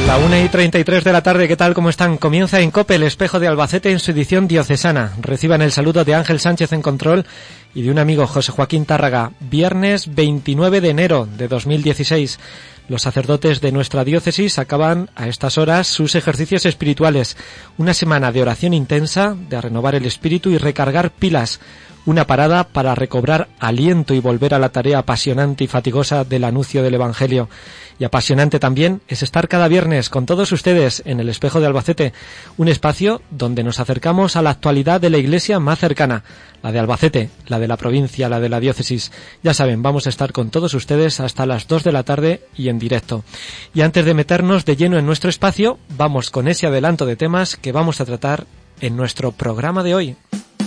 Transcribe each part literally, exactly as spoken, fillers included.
La una y treinta y tres de la tarde, ¿qué tal? ¿Cómo están? Comienza en COPE el Espejo de Albacete en su edición diocesana. Reciban el saludo de Ángel Sánchez en control y de un amigo, José Joaquín Tárraga. Viernes veintinueve de enero de dos mil dieciséis. Los sacerdotes de nuestra diócesis acaban a estas horas sus ejercicios espirituales. Una semana de oración intensa, de renovar el espíritu y recargar pilas. Una parada para recobrar aliento y volver a la tarea apasionante y fatigosa del anuncio del Evangelio. Y apasionante también es estar cada viernes con todos ustedes en el Espejo de Albacete, un espacio donde nos acercamos a la actualidad de la iglesia más cercana, la de Albacete, la de la provincia, la de la diócesis. Ya saben, vamos a estar con todos ustedes hasta las dos de la tarde y en directo. Y antes de meternos de lleno en nuestro espacio, vamos con ese adelanto de temas que vamos a tratar en nuestro programa de hoy.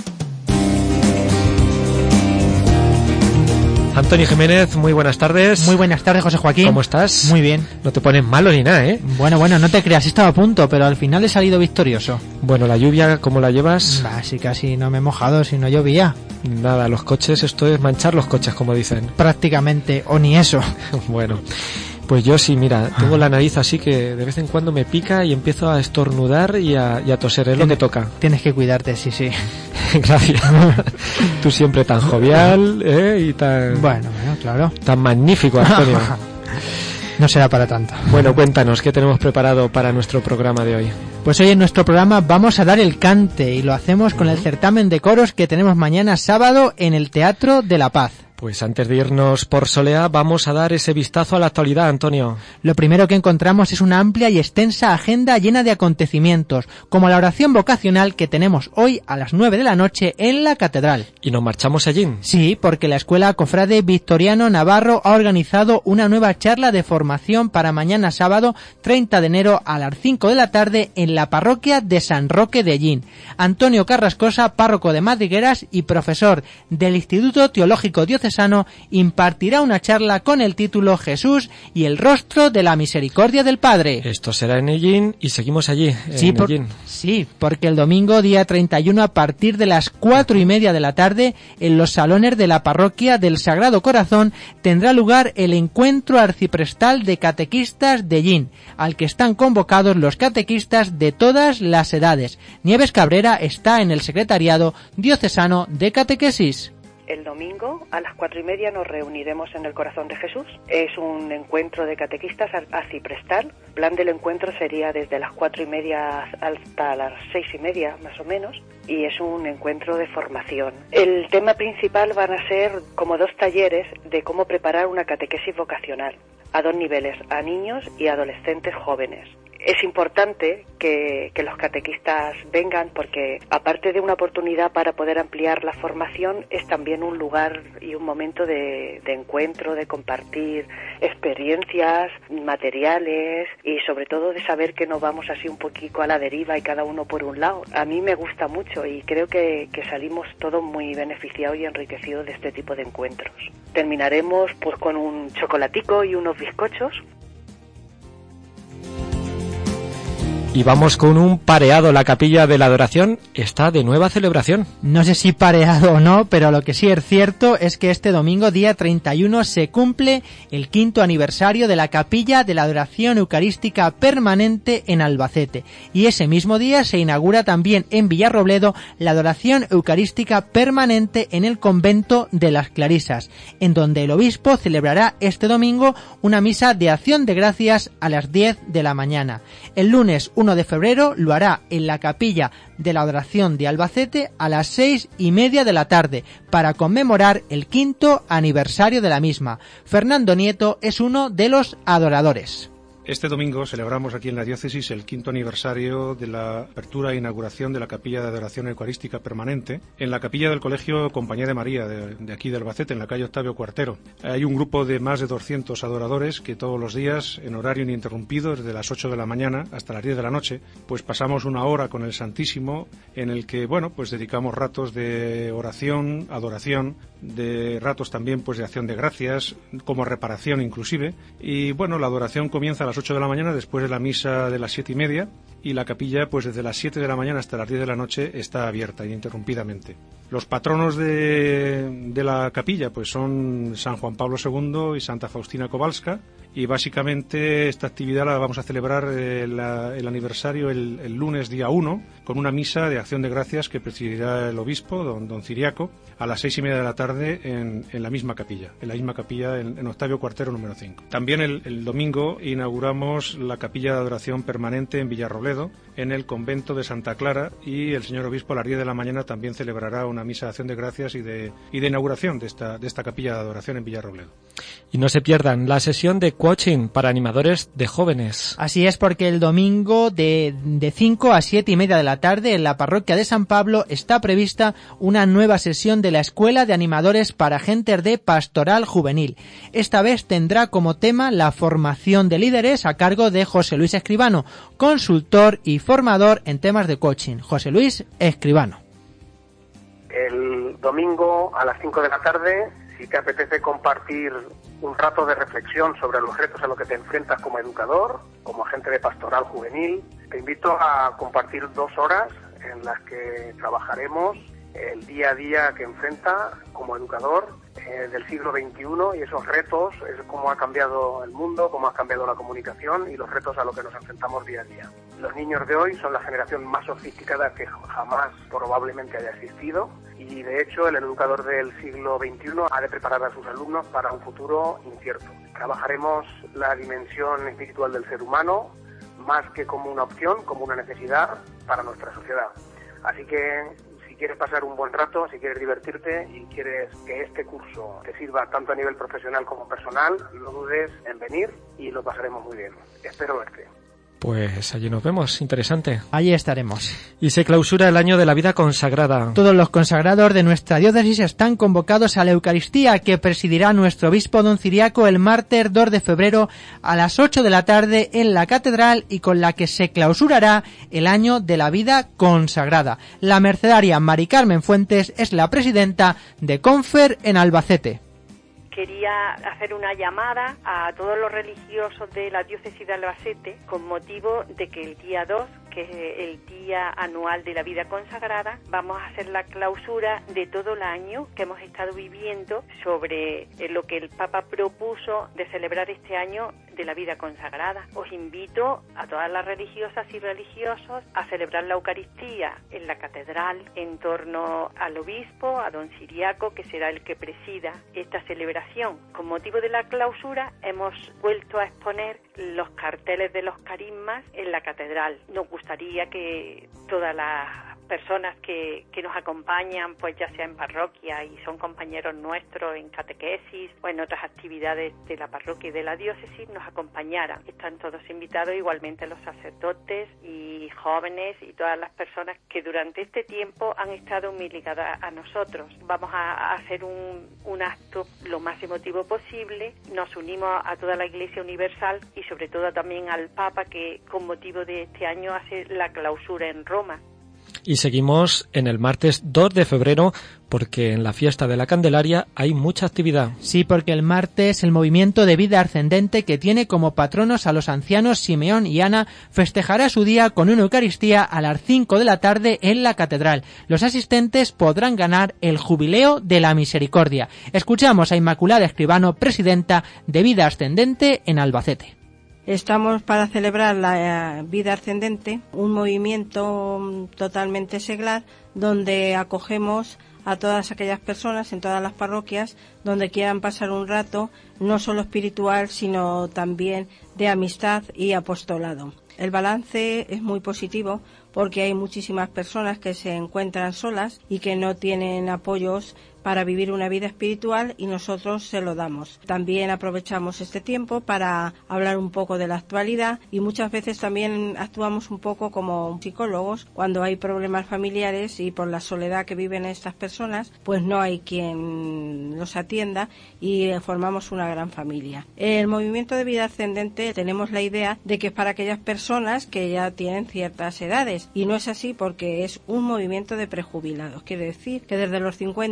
Antonio Jiménez, muy buenas tardes. Muy buenas tardes, José Joaquín. ¿Cómo estás? Muy bien. No te pones malo ni nada, ¿eh? Bueno, bueno, no te creas, estaba a punto, pero al final he salido victorioso. Bueno, la lluvia, ¿cómo la llevas? Bah, sí, casi no me he mojado, si no llovía. Nada, los coches, esto es manchar los coches, como dicen. Prácticamente, o ni eso. Bueno, pues yo sí, mira, tengo la nariz así que de vez en cuando me pica y empiezo a estornudar y a, y a toser, es lo que toca. Tienes que cuidarte, sí, sí. Gracias. Tú siempre tan jovial, ¿eh? Y tan... Bueno, bueno, claro. Tan magnífico, Antonio. No será para tanto. Bueno, cuéntanos, ¿qué tenemos preparado para nuestro programa de hoy? Pues hoy en nuestro programa vamos a dar el cante y lo hacemos con el certamen de coros que tenemos mañana sábado en el Teatro de la Paz. Pues antes de irnos por Solea, vamos a dar ese vistazo a la actualidad, Antonio. Lo primero que encontramos es una amplia y extensa agenda llena de acontecimientos, como la oración vocacional que tenemos hoy a las nueve de la noche en la Catedral. ¿Y nos marchamos allí? Sí, porque la Escuela Cofrade Victoriano Navarro ha organizado una nueva charla de formación para mañana sábado treinta de enero a las cinco de la tarde en la parroquia de San Roque de Llín. Antonio Carrascosa, párroco de Madrigueras y profesor del Instituto Teológico Diocesano, impartirá una charla con el título Jesús y el rostro de la misericordia del Padre. Esto será en Ellín y seguimos allí, en sí, por, Ellín. Sí, porque el domingo día treinta y uno a partir de las cuatro y media de la tarde en los salones de la parroquia del Sagrado Corazón tendrá lugar el encuentro arciprestal de catequistas de Ellín, al que están convocados los catequistas de todas las edades. Nieves Cabrera está en el secretariado diocesano de catequesis. El domingo a las cuatro y media nos reuniremos en el Corazón de Jesús. Es un encuentro de catequistas arciprestal. El plan del encuentro sería desde las cuatro y media hasta las seis y media, más o menos, y es un encuentro de formación. El tema principal van a ser como dos talleres de cómo preparar una catequesis vocacional a dos niveles, a niños y adolescentes jóvenes. Es importante que, que los catequistas vengan porque, aparte de una oportunidad para poder ampliar la formación, es también un lugar y un momento de, de encuentro, de compartir experiencias, materiales y sobre todo de saber que no vamos así un poquito a la deriva y cada uno por un lado. A mí me gusta mucho y creo que, que salimos todos muy beneficiados y enriquecidos de este tipo de encuentros. Terminaremos pues con un chocolatico y unos bizcochos. Y vamos con un pareado. La Capilla de la Adoración está de nueva celebración. No sé si pareado o no, pero lo que sí es cierto es que este domingo, día treinta y uno, se cumple el quinto aniversario de la Capilla de la Adoración Eucarística Permanente en Albacete. Y ese mismo día se inaugura también en Villarrobledo la Adoración Eucarística Permanente en el Convento de las Clarisas, en donde el obispo celebrará este domingo una misa de acción de gracias a las diez de la mañana. El lunes uno de febrero lo hará en la Capilla de la Adoración de Albacete a las seis y media de la tarde para conmemorar el quinto aniversario de la misma. Fernando Nieto es uno de los adoradores. Este domingo celebramos aquí en la diócesis el quinto aniversario de la apertura e inauguración de la Capilla de Adoración Eucarística Permanente en la capilla del Colegio Compañía de María de, de aquí de Albacete, en la calle Octavio Cuartero. Hay un grupo de más de doscientos adoradores que todos los días, en horario ininterrumpido, desde las ocho de la mañana hasta las diez de la noche, pues pasamos una hora con el Santísimo en el que, bueno, pues dedicamos ratos de oración, adoración, de ratos también pues de acción de gracias, como reparación inclusive, y bueno, la adoración comienza a las las ocho de la mañana después de la misa de las siete y media, y la capilla pues desde las siete de la mañana hasta las diez de la noche está abierta ininterrumpidamente. Los patronos de, de la capilla pues son San Juan Pablo segundo y Santa Faustina Kowalska, y básicamente esta actividad la vamos a celebrar eh, la, el aniversario el, el lunes día uno con una misa de acción de gracias que presidirá el obispo, don, don Ciriaco, a las seis y media de la tarde en, en la misma capilla, en la misma capilla en, en Octavio Cuartero número cinco. También el, el domingo inauguramos la capilla de adoración permanente en Villarrobledo, en el convento de Santa Clara, y el señor obispo a las diez de la mañana también celebrará una misa de acción de gracias y de, y de inauguración de esta, de esta capilla de adoración en Villarrobledo. Y no se pierdan la sesión de coaching para animadores de jóvenes. Así es, porque el domingo de, de cinco a siete y media de la tarde en la parroquia de San Pablo está prevista una nueva sesión de la Escuela de Animadores para Gentes de Pastoral Juvenil. Esta vez tendrá como tema la formación de líderes a cargo de José Luis Escribano, consultor y formador en temas de coaching. José Luis Escribano. El domingo a las cinco de la tarde, si te apetece compartir un rato de reflexión sobre los retos a los que te enfrentas como educador, como agente de pastoral juvenil, te invito a compartir dos horas en las que trabajaremos el día a día que enfrenta como educador eh, del siglo veintiuno y esos retos, es cómo ha cambiado el mundo, cómo ha cambiado la comunicación y los retos a los que nos enfrentamos día a día. Los niños de hoy son la generación más sofisticada que jamás probablemente haya existido, y de hecho el educador del siglo veintiuno ha de preparar a sus alumnos para un futuro incierto. Trabajaremos la dimensión espiritual del ser humano más que como una opción, como una necesidad para nuestra sociedad. Así que si quieres pasar un buen rato, si quieres divertirte y quieres que este curso te sirva tanto a nivel profesional como personal, no dudes en venir y lo pasaremos muy bien. Espero verte. Pues allí nos vemos, interesante. Allí estaremos. Y se clausura el año de la vida consagrada. Todos los consagrados de nuestra diócesis están convocados a la Eucaristía que presidirá nuestro obispo don Ciriaco el martes dos de febrero a las ocho de la tarde en la catedral, y con la que se clausurará el año de la vida consagrada. La mercedaria Mari Carmen Fuentes es la presidenta de Confer en Albacete. Quería hacer una llamada a todos los religiosos de la diócesis de Albacete con motivo de que el día dos, que es el día anual de la vida consagrada, vamos a hacer la clausura de todo el año que hemos estado viviendo sobre lo que el Papa propuso de celebrar este año de la vida consagrada. Os invito a todas las religiosas y religiosos a celebrar la Eucaristía en la catedral en torno al obispo, a don Ciriaco, que será el que presida esta celebración. Con motivo de la clausura hemos vuelto a exponer los carteles de los carismas en la catedral. Nos gustaría que todas las personas que, que nos acompañan, pues ya sea en parroquia y son compañeros nuestros en catequesis o en otras actividades de la parroquia y de la diócesis, nos acompañaran. Están todos invitados, igualmente los sacerdotes y jóvenes y todas las personas que durante este tiempo han estado muy ligadas a nosotros. Vamos a hacer un, un acto lo más emotivo posible. Nos unimos a toda la Iglesia Universal y sobre todo también al Papa, que con motivo de este año hace la clausura en Roma. Y seguimos en el martes dos de febrero porque en la fiesta de la Candelaria hay mucha actividad. Sí, porque el martes el movimiento de vida ascendente, que tiene como patronos a los ancianos Simeón y Ana, festejará su día con una Eucaristía a las cinco de la tarde en la catedral. Los asistentes podrán ganar el Jubileo de la Misericordia. Escuchamos a Inmaculada Escribano, presidenta de Vida Ascendente en Albacete. Estamos para celebrar la vida ascendente, un movimiento totalmente seglar donde acogemos a todas aquellas personas en todas las parroquias donde quieran pasar un rato no solo espiritual sino también de amistad y apostolado. El balance es muy positivo porque hay muchísimas personas que se encuentran solas y que no tienen apoyos para vivir una vida espiritual y nosotros se lo damos. También aprovechamos este tiempo para hablar un poco de la actualidad y muchas veces también actuamos un poco como psicólogos cuando hay problemas familiares y por la soledad que viven estas personas, pues no hay quien los atienda y formamos una gran familia. El movimiento de vida ascendente tenemos la idea de que es para aquellas personas que ya tienen ciertas edades y no es así porque es un movimiento de prejubilados. Quiere decir que desde los cincuenta años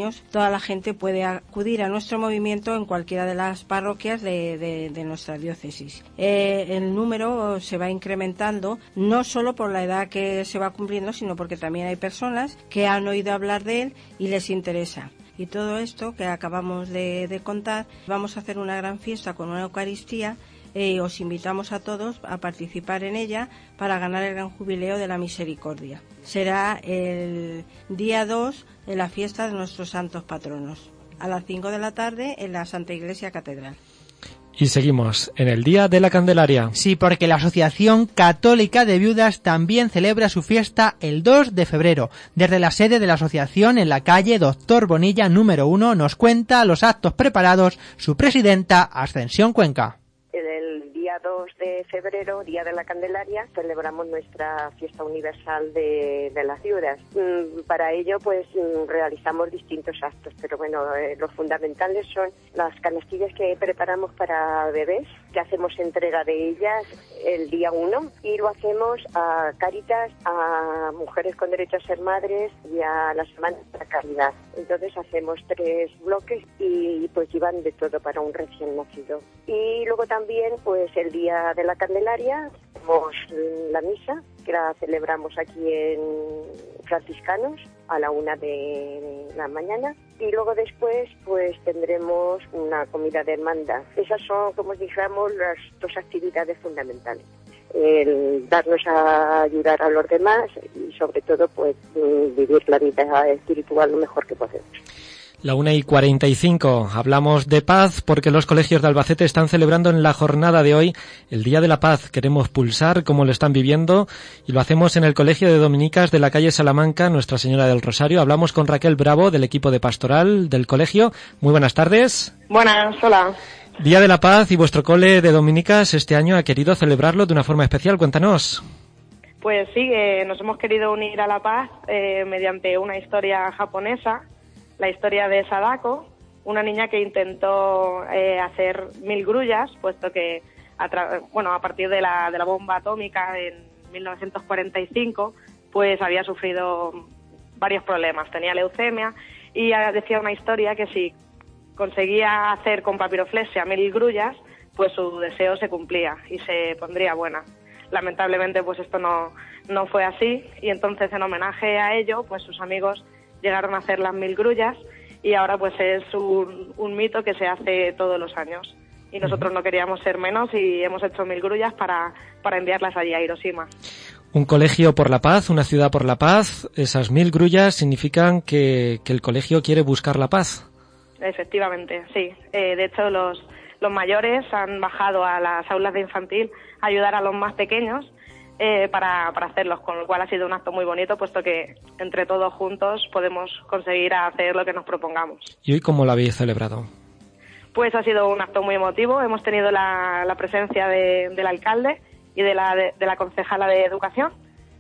años, toda la gente puede acudir a nuestro movimiento en cualquiera de las parroquias de, de, de nuestra diócesis. Eh, el número se va incrementando, no solo por la edad que se va cumpliendo, sino porque también hay personas que han oído hablar de él y les interesa. Y todo esto que acabamos de, de contar, vamos a hacer una gran fiesta con una Eucaristía. Eh, os invitamos a todos a participar en ella para ganar el gran jubileo de la misericordia. Será el día dos de la fiesta de nuestros santos patronos, a las cinco de la tarde en la Santa Iglesia Catedral. Y seguimos en el Día de la Candelaria. Sí, porque la Asociación Católica de Viudas también celebra su fiesta el dos de febrero. Desde la sede de la asociación en la calle Doctor Bonilla número uno nos cuenta los actos preparados su presidenta Ascensión Cuenca. El día dos de febrero, Día de la Candelaria, celebramos nuestra fiesta universal de, de las viudas. Para ello, pues, realizamos distintos actos, pero bueno, eh, los fundamentales son las canastillas que preparamos para bebés, que hacemos entrega de ellas el día uno, y lo hacemos a Cáritas, a Mujeres con Derecho a Ser Madres y a la Semana de la Caridad. Entonces hacemos tres bloques y pues llevan de todo para un recién nacido. Y luego también, pues el Día de la Candelaria, tenemos la misa, que la celebramos aquí en Franciscanos a la una de la mañana, y luego después pues tendremos una comida de hermandad. Esas son, como dijéramos, las dos actividades fundamentales: el darnos a ayudar a los demás y sobre todo pues vivir la vida espiritual lo mejor que podemos. La una y cuarenta y cinco, hablamos de paz porque los colegios de Albacete están celebrando en la jornada de hoy el Día de la Paz. Queremos pulsar cómo lo están viviendo y lo hacemos en el Colegio de Dominicas de la calle Salamanca, Nuestra Señora del Rosario. Hablamos con Raquel Bravo del equipo de pastoral del colegio. Muy buenas tardes. Buenas, hola. Día de la Paz, y vuestro cole de Dominicas este año ha querido celebrarlo de una forma especial. Cuéntanos. Pues sí, eh, nos hemos querido unir a la paz eh, mediante una historia japonesa. La historia de Sadako, una niña que intentó eh, hacer mil grullas, puesto que a, tra- bueno, a partir de la, de la bomba atómica en mil novecientos cuarenta y cinco, pues había sufrido varios problemas. Tenía leucemia y decía una historia que si conseguía hacer con papiroflexia mil grullas, pues su deseo se cumplía y se pondría buena. Lamentablemente, pues esto no, no fue así, y entonces, en homenaje a ello, pues sus amigos llegaron a hacer las mil grullas, y ahora pues es un, un mito que se hace todos los años. Y nosotros no queríamos ser menos y hemos hecho mil grullas para, para enviarlas allí a Hiroshima. Un colegio por la paz, una ciudad por la paz. Esas mil grullas significan que, que el colegio quiere buscar la paz. Efectivamente, sí. Eh, de hecho, los, los mayores han bajado a las aulas de infantil a ayudar a los más pequeños, Eh, para, para hacerlos, con lo cual ha sido un acto muy bonito, puesto que entre todos juntos podemos conseguir hacer lo que nos propongamos. ¿Y hoy cómo lo habéis celebrado? Pues ha sido un acto muy emotivo. Hemos tenido la, la presencia de, del alcalde y de la, de, de la concejala de Educación,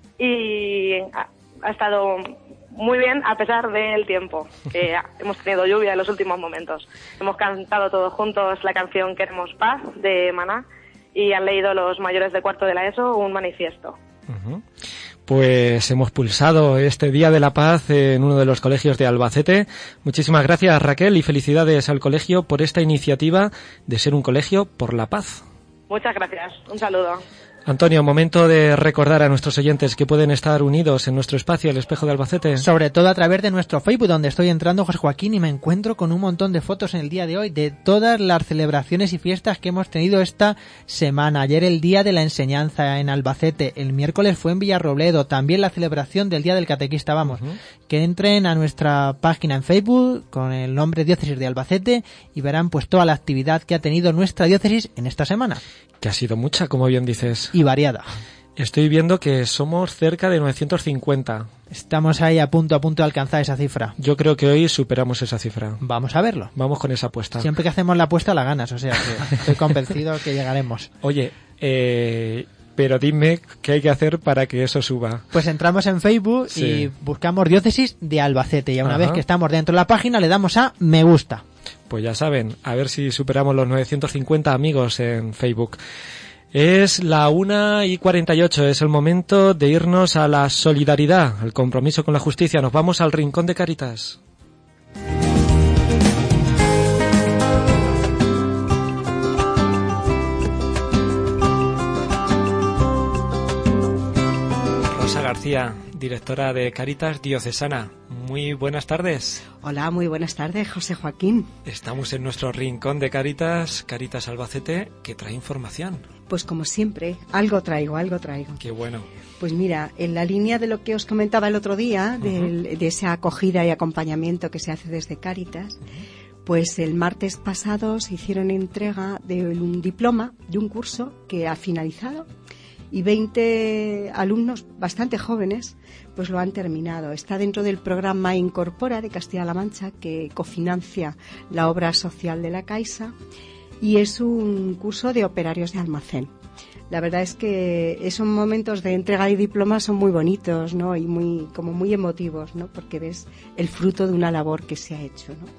y ha, ha estado muy bien a pesar del tiempo, que hemos tenido lluvia en los últimos momentos. Hemos cantado todos juntos la canción Queremos Paz, de Maná, y han leído los mayores de cuarto de la ESO un manifiesto. Uh-huh. Pues hemos pulsado este Día de la Paz en uno de los colegios de Albacete. Muchísimas gracias, Raquel, y felicidades al colegio por esta iniciativa de ser un colegio por la paz. Muchas gracias. Un saludo. Antonio, momento de recordar a nuestros oyentes que pueden estar unidos en nuestro espacio, el Espejo de Albacete. Sobre todo a través de nuestro Facebook, donde estoy entrando, José Joaquín, y me encuentro con un montón de fotos en el día de hoy de todas las celebraciones y fiestas que hemos tenido esta semana. Ayer el Día de la Enseñanza en Albacete, el miércoles fue en Villarrobledo, también la celebración del Día del Catequista. Vamos, uh-huh. que entren a nuestra página en Facebook con el nombre Diócesis de Albacete y verán pues toda la actividad que ha tenido nuestra diócesis en esta semana. Que ha sido mucha, como bien dices. Y variada. Estoy viendo que somos cerca de novecientos cincuenta. Estamos ahí a punto a punto de alcanzar esa cifra. Yo creo que hoy superamos esa cifra. Vamos a verlo. Vamos con esa apuesta. Siempre que hacemos la apuesta la ganas, o sea que estoy convencido que llegaremos. Oye, eh... pero dime qué hay que hacer para que eso suba. Pues entramos en Facebook sí. y buscamos Diócesis de Albacete, y una Ajá. vez que estamos dentro de la página le damos a me gusta. Pues ya saben, a ver si superamos los novecientos cincuenta amigos en Facebook. Es la una y cuarenta y ocho, es el momento de irnos a la solidaridad, al compromiso con la justicia. Nos vamos al Rincón de Cáritas. García, directora de Cáritas Diocesana. Muy buenas tardes. Hola, muy buenas tardes, José Joaquín. Estamos en nuestro rincón de Cáritas, Cáritas Albacete, que trae información. Pues como siempre, algo traigo, algo traigo. Qué bueno. Pues mira, en la línea de lo que os comentaba el otro día, uh-huh. de, de esa acogida y acompañamiento que se hace desde Cáritas, uh-huh. pues el martes pasado se hicieron entrega de un diploma, de un curso que ha finalizado, y veinte alumnos bastante jóvenes pues lo han terminado. Está dentro del programa Incorpora de Castilla-La Mancha, que cofinancia la obra social de la Caixa, y es un curso de operarios de almacén. La verdad es que esos momentos de entrega de diplomas son muy bonitos, ¿no? Y muy, como muy emotivos, ¿no? Porque ves el fruto de una labor que se ha hecho, ¿no?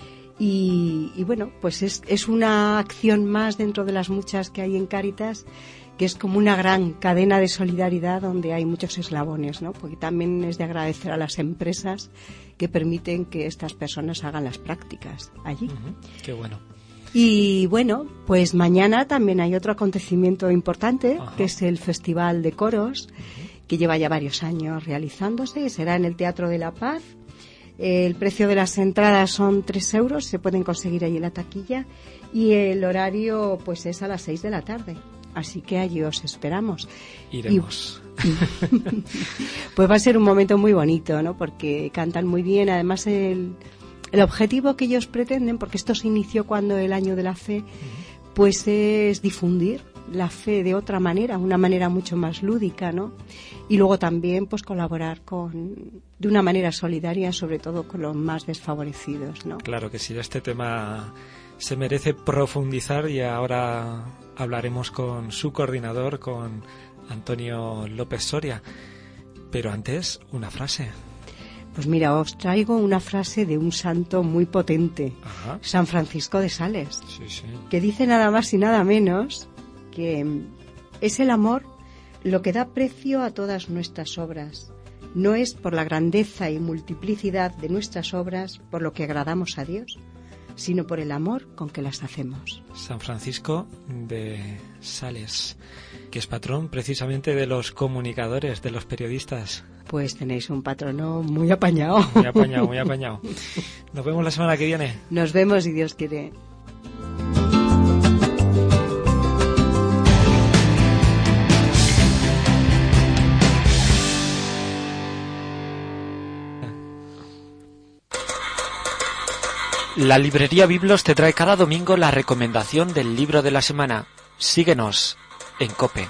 Y, y bueno, pues es, es una acción más dentro de las muchas que hay en Cáritas, que es como una gran cadena de solidaridad donde hay muchos eslabones, ¿no? Porque también es de agradecer a las empresas que permiten que estas personas hagan las prácticas allí. Uh-huh. Qué bueno. Y bueno, pues mañana también hay otro acontecimiento importante, Ajá. que es el Festival de Coros, uh-huh. que lleva ya varios años realizándose, será en el Teatro de la Paz. El precio de las entradas son tres euros, se pueden conseguir allí en la taquilla, y el horario pues es a las seis de la tarde. Así que allí os esperamos. Iremos. Y, pues va a ser un momento muy bonito, ¿no? Porque cantan muy bien. Además, el, el objetivo que ellos pretenden, porque esto se inició cuando el Año de la Fe, pues es difundir la fe de otra manera, una manera mucho más lúdica, ¿no? Y luego también, pues colaborar con, de una manera solidaria, sobre todo con los más desfavorecidos, ¿no? Claro que sí, este tema se merece profundizar y ahora hablaremos con su coordinador, con Antonio López Soria. Pero antes, una frase. Pues mira, os traigo una frase de un santo muy potente, Ajá. San Francisco de Sales, sí, sí. que dice nada más y nada menos que es el amor lo que da precio a todas nuestras obras. No es por la grandeza y multiplicidad de nuestras obras por lo que agradamos a Dios, sino por el amor con que las hacemos. San Francisco de Sales, que es patrón precisamente de los comunicadores, de los periodistas. Pues tenéis un patrono muy apañado. Muy apañado, muy apañado. Nos vemos la semana que viene. Nos vemos si Dios quiere. La librería Biblos te trae cada domingo la recomendación del libro de la semana. Síguenos en COPE.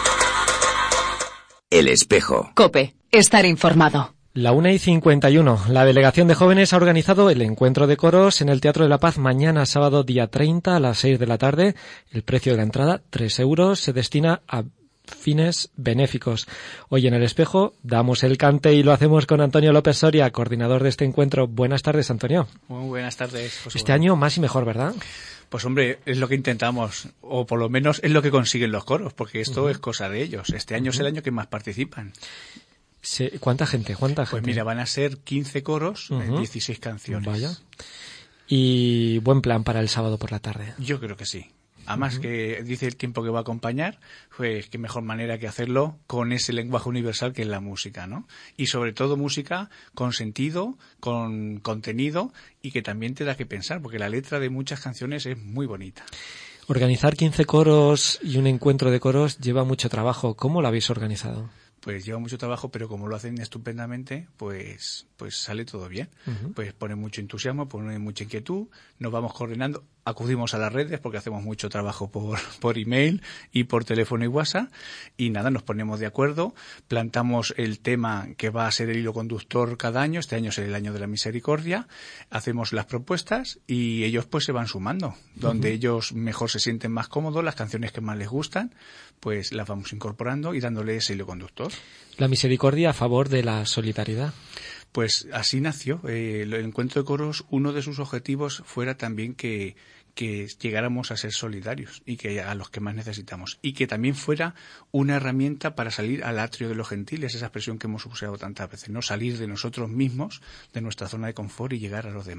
El Espejo. COPE. Estar informado. La una y cincuenta y uno. La Delegación de Jóvenes ha organizado el encuentro de coros en el Teatro de la Paz mañana sábado día treinta a las seis de la tarde. El precio de la entrada, tres euros, se destina a fines benéficos. Hoy en El Espejo damos el cante y lo hacemos con Antonio López Soria, coordinador de este encuentro. Buenas tardes, Antonio. Muy buenas tardes, José. Este año más y mejor, ¿verdad? Pues hombre, es lo que intentamos, o por lo menos es lo que consiguen los coros, porque esto uh-huh. es cosa de ellos. Este año uh-huh. es el año que más participan. Sí, ¿cuánta gente? ¿Cuánta pues gente? Mira, van a ser quince coros, uh-huh. dieciséis canciones. Vaya. Y buen plan para el sábado por la tarde. Yo creo que sí. Además uh-huh. que dice el tiempo que va a acompañar, pues qué mejor manera que hacerlo con ese lenguaje universal que es la música, ¿no? Y sobre todo música con sentido, con contenido y que también te da que pensar, porque la letra de muchas canciones es muy bonita. Organizar quince coros y un encuentro de coros lleva mucho trabajo. ¿Cómo lo habéis organizado? Pues lleva mucho trabajo, pero como lo hacen estupendamente, pues pues sale todo bien. Uh-huh. Pues pone mucho entusiasmo, pone mucha inquietud, nos vamos coordinando, acudimos a las redes porque hacemos mucho trabajo por, por email y por teléfono y WhatsApp, y nada, nos ponemos de acuerdo, plantamos el tema que va a ser el hilo conductor cada año. Este año será el año de la misericordia, hacemos las propuestas y ellos pues se van sumando, donde uh-huh. ellos mejor se sienten más cómodos, las canciones que más les gustan, pues las vamos incorporando y dándole ese hilo conductor. La misericordia a favor de la solidaridad. Pues así nació. Eh, el encuentro de coros, uno de sus objetivos fuera también que, que llegáramos a ser solidarios y que a los que más necesitamos. Y que también fuera una herramienta para salir al atrio de los gentiles, esa expresión que hemos usado tantas veces, ¿no? Salir de nosotros mismos, de nuestra zona de confort y llegar a los demás.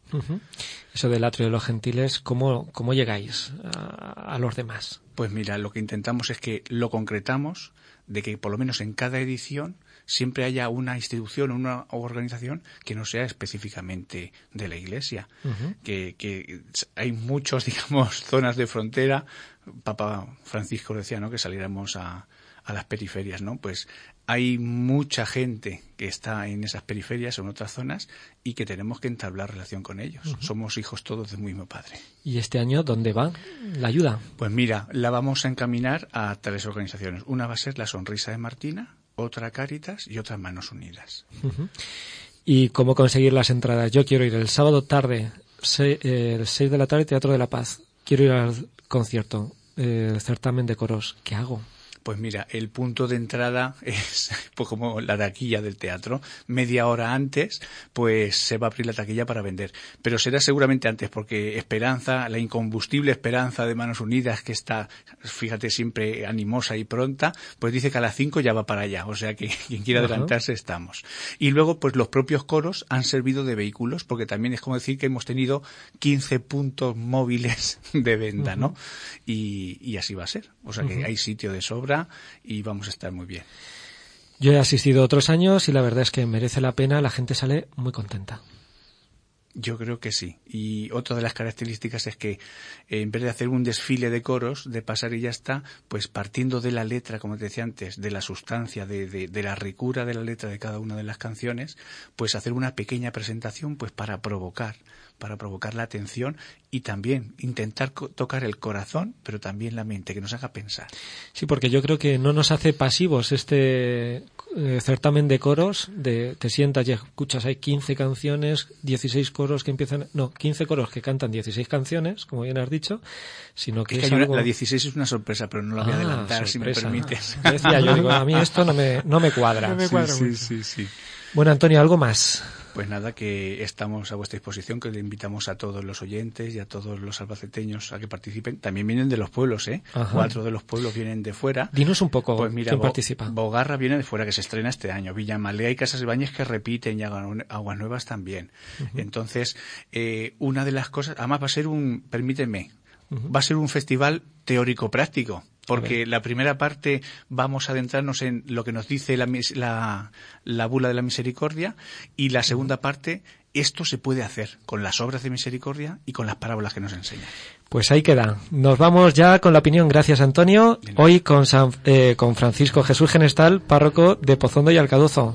Uh-huh. Eso del atrio de los gentiles, ¿cómo, cómo llegáis a, a los demás? Pues mira, lo que intentamos es que lo concretamos, de que por lo menos en cada edición siempre haya una institución, una organización que no sea específicamente de la Iglesia. Uh-huh. Que, que hay muchos, digamos, zonas de frontera. Papa Francisco decía, ¿no?, que saliéramos a, a las periferias, ¿no? Pues hay mucha gente que está en esas periferias o en otras zonas y que tenemos que entablar relación con ellos. Uh-huh. Somos hijos todos del mismo Padre. ¿Y este año dónde va la ayuda? Pues mira, la vamos a encaminar a tres organizaciones. Una va a ser La Sonrisa de Martina, otra Cáritas y otra Manos Unidas. Uh-huh. ¿Y cómo conseguir las entradas? Yo quiero ir el sábado tarde, se, eh, el seis de la tarde, Teatro de la Paz. Quiero ir al concierto, eh, el certamen de coros. ¿Qué hago? Pues mira, el punto de entrada es pues como la taquilla del teatro. Media hora antes, pues se va a abrir la taquilla para vender. Pero será seguramente antes, porque Esperanza, la incombustible Esperanza de Manos Unidas, que está, fíjate, siempre animosa y pronta, pues dice que a las cinco ya va para allá. O sea que quien quiera adelantarse, estamos. Y luego, pues los propios coros han servido de vehículos, porque también es como decir que hemos tenido quince puntos móviles de venta, ¿no? Uh-huh. Y, y así va a ser. O sea que uh-huh. hay sitio de sobra y vamos a estar muy bien. Yo he asistido otros años y la verdad es que merece la pena, la gente sale muy contenta. Yo creo que sí. Y otra de las características es que eh, en vez de hacer un desfile de coros, de pasar y ya está, pues partiendo de la letra, como te decía antes, de la sustancia, de, de, de la ricura de la letra de cada una de las canciones, pues hacer una pequeña presentación pues para provocar, para provocar la atención y también intentar co- tocar el corazón, pero también la mente, que nos haga pensar. Sí, porque yo creo que no nos hace pasivos este eh, certamen de coros, de te sientas y escuchas, hay quince canciones, dieciséis coros que empiezan, no, quince coros que cantan dieciséis canciones, como bien has dicho, sino que, es que es hay algo... una, la dieciséis es una sorpresa, pero no la voy a ah, adelantar, sorpresa. si me permites. Ah, decía yo, digo, a mí esto no me, no me cuadra. No me cuadra sí, mucho. sí, sí, sí. Bueno, Antonio, ¿algo más? Pues nada, que estamos a vuestra disposición, que le invitamos a todos los oyentes y a todos los albaceteños a que participen. También vienen de los pueblos, ¿eh? Ajá. Cuatro de los pueblos vienen de fuera. Dinos un poco pues mira, quién Bo- participa. Bogarra viene de fuera, que se estrena este año. Villamalea y Casas Ibáñez que repiten, y Aguas Nuevas también. Uh-huh. Entonces, eh, una de las cosas, además va a ser un, permíteme, uh-huh. va a ser un festival teórico-práctico. Porque la primera parte vamos a adentrarnos en lo que nos dice la, la, la bula de la misericordia, y la segunda parte, esto se puede hacer con las obras de misericordia y con las parábolas que nos enseñan. Pues ahí queda. Nos vamos ya con la opinión. Gracias, Antonio. Hoy con, San, eh, con Francisco Jesús Genestal, párroco de Pozondo y Alcaduzo.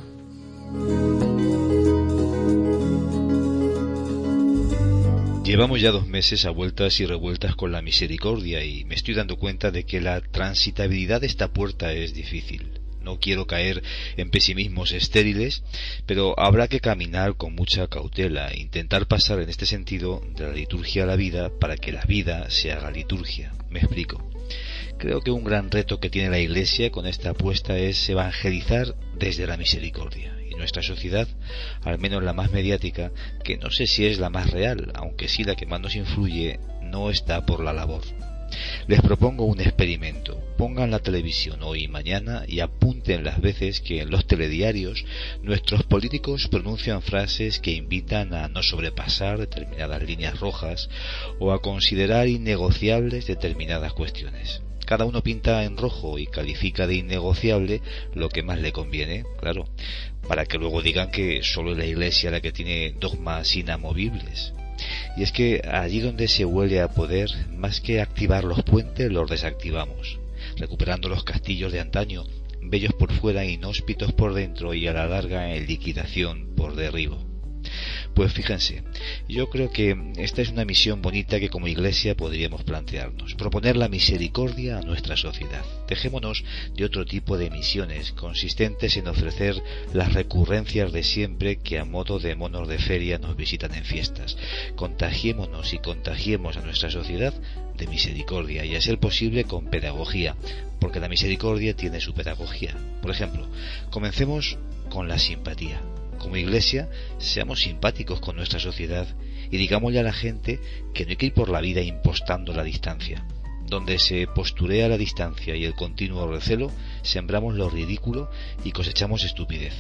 Llevamos ya dos meses a vueltas y revueltas con la misericordia y me estoy dando cuenta de que la transitabilidad de esta puerta es difícil. No quiero caer en pesimismos estériles, pero habrá que caminar con mucha cautela e intentar pasar en este sentido de la liturgia a la vida para que la vida se haga liturgia. Me explico. Creo que un gran reto que tiene la Iglesia con esta apuesta es evangelizar desde la misericordia. Nuestra sociedad, al menos la más mediática, que no sé si es la más real, aunque sí la que más nos influye, no está por la labor. Les propongo un experimento. Pongan la televisión hoy y mañana y apunten las veces que en los telediarios nuestros políticos pronuncian frases que invitan a no sobrepasar determinadas líneas rojas o a considerar innegociables determinadas cuestiones. Cada uno pinta en rojo y califica de innegociable lo que más le conviene, claro, para que luego digan que solo es la Iglesia la que tiene dogmas inamovibles. Y es que allí donde se huele a poder, más que activar los puentes, los desactivamos, recuperando los castillos de antaño, bellos por fuera, inhóspitos por dentro y a la larga en liquidación por derribo. Pues fíjense, yo creo que esta es una misión bonita que como Iglesia podríamos plantearnos, proponer la misericordia a nuestra sociedad. Dejémonos de otro tipo de misiones consistentes en ofrecer las recurrencias de siempre que a modo de monos de feria nos visitan en fiestas. Contagiémonos y contagiemos a nuestra sociedad de misericordia y a ser posible con pedagogía, porque la misericordia tiene su pedagogía. Por ejemplo, comencemos con la simpatía. Como Iglesia, seamos simpáticos con nuestra sociedad y digámosle a la gente que no hay que ir por la vida impostando la distancia. Donde se posturea la distancia y el continuo recelo, sembramos lo ridículo y cosechamos estupidez.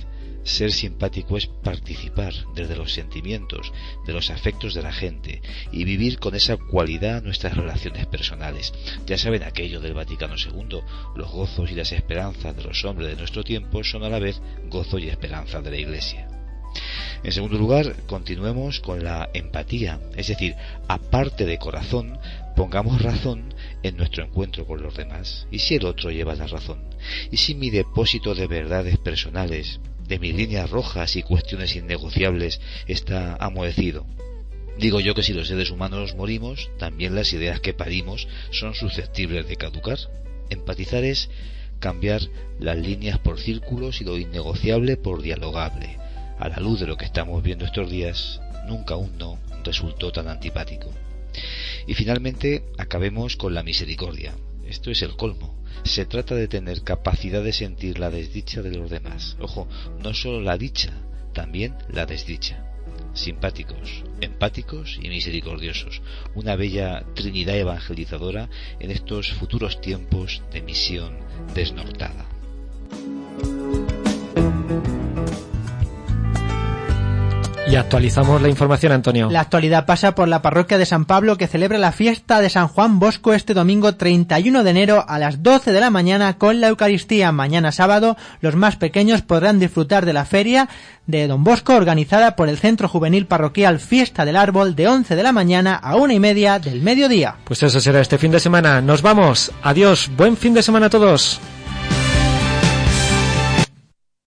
Ser simpático es participar desde los sentimientos, de los afectos de la gente y vivir con esa cualidad nuestras relaciones personales. Ya saben aquello del Vaticano segundo, los gozos y las esperanzas de los hombres de nuestro tiempo son a la vez gozo y esperanza de la Iglesia. En segundo lugar, continuemos con la empatía, es decir, aparte de corazón, pongamos razón en nuestro encuentro con los demás. ¿Y si el otro lleva la razón? ¿Y si mi depósito de verdades personales, de mis líneas rojas y cuestiones innegociables está amohecido? Digo yo que si los seres humanos morimos, también las ideas que parimos son susceptibles de caducar. Empatizar es cambiar las líneas por círculos y lo innegociable por dialogable. A la luz de lo que estamos viendo estos días, nunca un no resultó tan antipático. Y finalmente, acabemos con la misericordia. Esto es el colmo. Se trata de tener capacidad de sentir la desdicha de los demás. Ojo, no solo la dicha, también la desdicha. Simpáticos, empáticos y misericordiosos. Una bella trinidad evangelizadora en estos futuros tiempos de misión desnortada. Y actualizamos la información, Antonio. La actualidad pasa por la parroquia de San Pablo, que celebra la fiesta de San Juan Bosco este domingo treinta y uno de enero a las doce de la mañana con la Eucaristía. Mañana sábado los más pequeños podrán disfrutar de la feria de Don Bosco organizada por el Centro Juvenil Parroquial Fiesta del Árbol de once de la mañana a una y media del mediodía. Pues eso será este fin de semana. Nos vamos. Adiós. Buen fin de semana a todos.